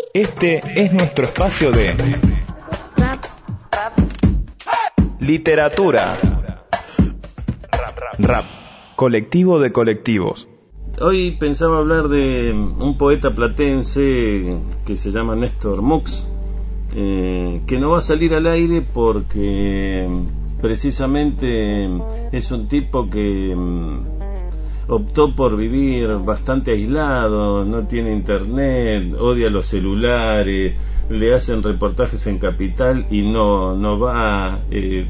Este es nuestro espacio de literatura. Rap, colectivo de colectivos. Hoy pensaba hablar de un poeta platense que se llama Néstor Mux, que no va a salir al aire porque precisamente es un tipo que optó por vivir bastante aislado, no tiene internet, odia los celulares, le hacen reportajes en Capital y no va,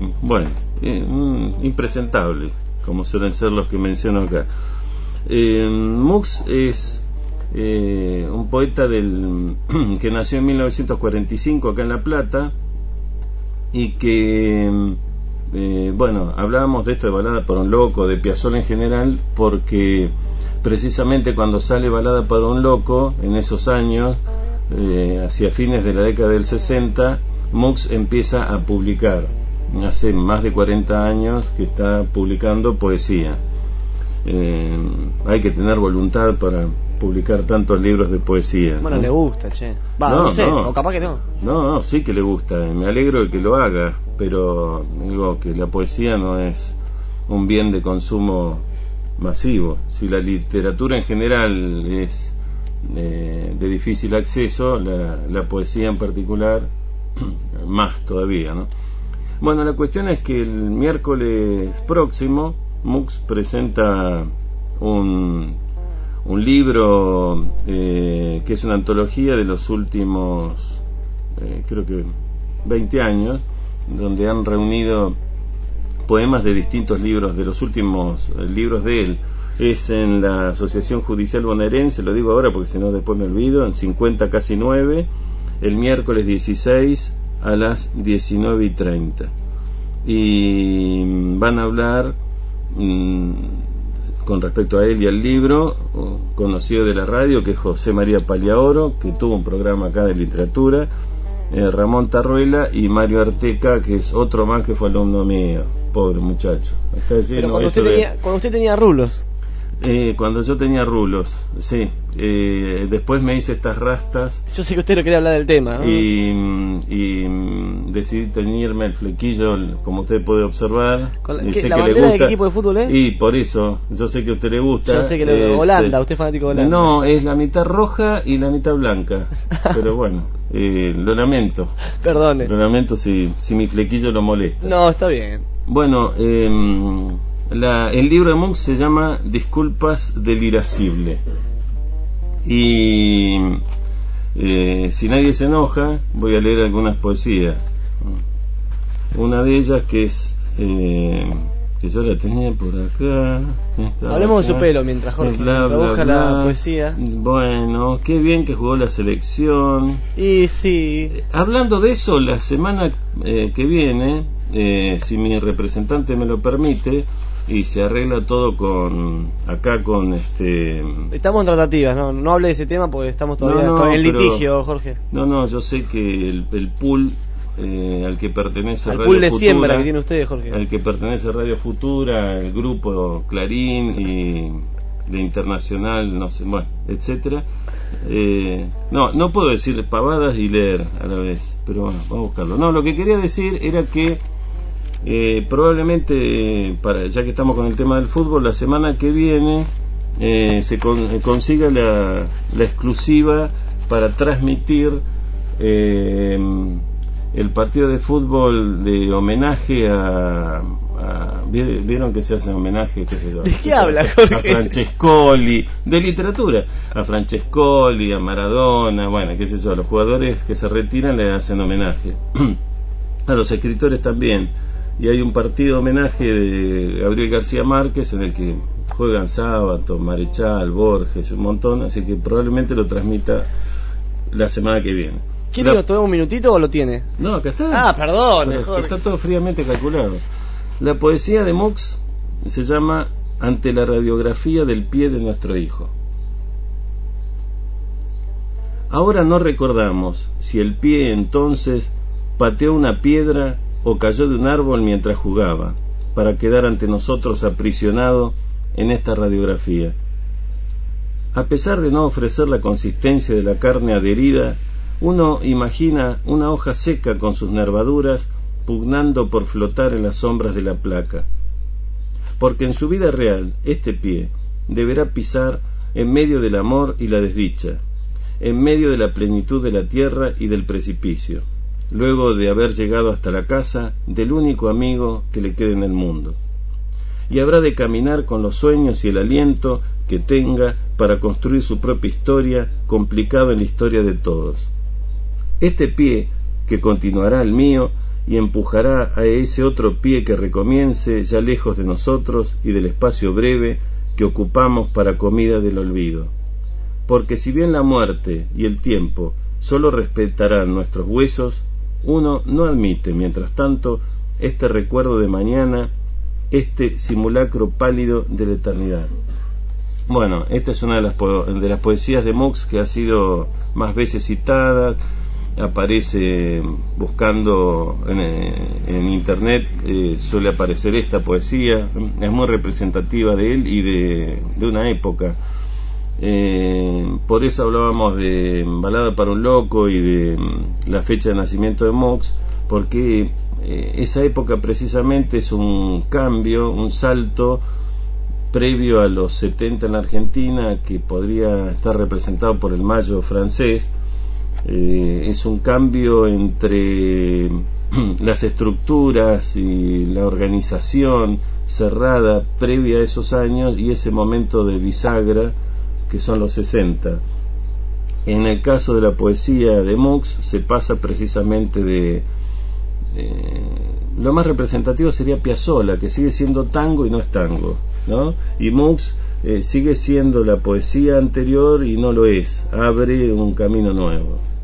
impresentable, como suelen ser los que menciono acá. Mux es un poeta que nació en 1945 acá en La Plata y que hablábamos de esto de Balada para un Loco, de Piazzolla en general, porque precisamente cuando sale Balada para un Loco, en esos años, hacia fines de la década del 60, Mux empieza a publicar. Hace más de 40 años que está publicando poesía. Hay que tener voluntad para publicar tantos libros de poesía. Bueno, ¿no? Le gusta, che. No sé, o capaz que no. No, sí que le gusta. Me alegro de que lo haga, pero digo que la poesía no es un bien de consumo masivo. Si la literatura en general es de difícil acceso, la poesía en particular más todavía, ¿no? Bueno, la cuestión es que el miércoles próximo Mux presenta un libro que es una antología de los últimos creo que 20 años, donde han reunido poemas de distintos libros, de los últimos libros de él. Es en la Asociación Judicial Bonaerense, lo digo ahora porque si no después me olvido, en 50 casi 9, el miércoles 16 a las 19:30. Y van a hablar con respecto a él y al libro, conocido de la radio, que es José María Paliaoro, que tuvo un programa acá de literatura, Ramón Tarruela y Mario Arteca, que es otro más que fue alumno mío, pobre muchacho. Pero cuando usted tenía rulos. Cuando yo tenía rulos, sí. Después me hice estas rastas. Yo sé que usted no quería hablar del tema, ¿no? Y decidí teñirme el flequillo, como usted puede observar. ¿La bandera de qué equipo de fútbol es? Y por eso, yo sé que a usted le gusta. Yo sé que Holanda, usted es fanático de Holanda. No, es la mitad roja y la mitad blanca. Pero bueno, lo lamento. Perdone. Lo lamento si mi flequillo lo molesta. No, está bien. Bueno, el libro de Mux se llama Disculpas del Irascible. Y si nadie se enoja, voy a leer algunas poesías. Una de ellas que es que yo la tenía por acá. Hablemos de su pelo mientras Jorge trabaja la poesía. Bueno, qué bien que jugó la selección. Y sí. Hablando de eso, la semana que viene, si mi representante me lo permite, y se arregla todo con Estamos en tratativas, no hable de ese tema porque estamos todavía en litigio, Jorge. No, yo sé que el pool al que pertenece al Radio pool de Futura, siembra que tiene usted, Jorge, al que pertenece Radio Futura, el grupo Clarín y de Internacional, no sé, bueno, etcétera. No puedo decir pavadas y leer a la vez, pero bueno, vamos a buscarlo. No, lo que quería decir era que probablemente, ya que estamos con el tema del fútbol, la semana que viene se consiga la exclusiva para transmitir el partido de fútbol de homenaje ¿vieron que se hace homenaje? ¿Qué sé yo? ¿De qué habla, Jorge? A Francescoli, de literatura, a Francescoli, a Maradona, bueno, qué sé yo, a los jugadores que se retiran le hacen homenaje. A los escritores también. Y hay un partido homenaje de Gabriel García Márquez en el que juegan Sábato, Marechal, Borges, un montón, así que probablemente lo transmita la semana que viene. ¿Quiere que nos tome un minutito o lo tiene? No, acá está. Perdón, está todo fríamente calculado. La poesía de Mux se llama Ante la radiografía del pie de nuestro hijo. Ahora no recordamos si el pie entonces pateó una piedra o cayó de un árbol mientras jugaba, para quedar ante nosotros aprisionado en esta radiografía. A pesar de no ofrecer la consistencia de la carne adherida, Uno imagina una hoja seca con sus nervaduras pugnando por flotar en las sombras de la placa, porque en su vida real este pie deberá pisar en medio del amor y la desdicha, en medio de la plenitud de la tierra y del precipicio, luego de haber llegado hasta la casa del único amigo que le quede en el mundo. Y habrá de caminar con los sueños y el aliento que tenga para construir su propia historia, complicada en la historia de todos. Este pie que continuará el mío y empujará a ese otro pie que recomience ya lejos de nosotros y del espacio breve que ocupamos para comida del olvido. Porque si bien la muerte y el tiempo solo respetarán nuestros huesos, uno no admite, mientras tanto, este recuerdo de mañana, este simulacro pálido de la eternidad. Bueno, esta es una de las poesías de Mox que ha sido más veces citada. Aparece buscando en internet, suele aparecer esta poesía, es muy representativa de él y de una época. Por eso hablábamos de Balada para un loco y de la fecha de nacimiento de Mox, porque esa época precisamente es un cambio, un salto previo a los 70 en la Argentina, que podría estar representado por el Mayo francés. Es un cambio entre las estructuras y la organización cerrada previa a esos años y ese momento de bisagra que son los 60. En el caso de la poesía de Mox se pasa precisamente de lo más representativo sería Piazzolla, que sigue siendo tango y no es tango, ¿no? Y Mox sigue siendo la poesía anterior y no lo es, abre un camino nuevo.